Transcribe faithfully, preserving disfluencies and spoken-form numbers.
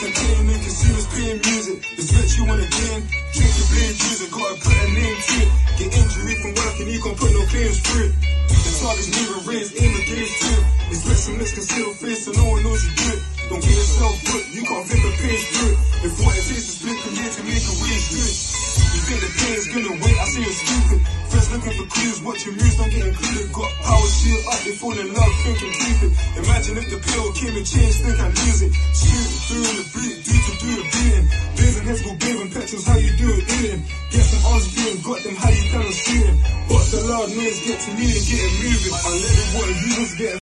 entertaining, consumers paying music. This rich you wanna gain, drink the blade, use it, gotta put a name to it. Get injury from working, you can't put no claims through it. The target's moving rains, aim against you. It's lit some lips, conceal face, so no one knows you do it. Don't get yourself put, you can't flip a page through it. If what it takes is flipping years to make a wage through it. You think the pain is gonna wait, I say you're stupid. Friends looking for clues, watch your moves, don't get included. Got power, shield up, they fall in love, thinking keep it. Imagine if the pill came and changed, think I'd lose it. Shooting through in the beat, do to do the beating. Blazing heads go bathing petrol, how you do it, eating. Get some arms being got them, how you plan on shooting. But the loud noise get to me and get it moving. I let it water, you was getting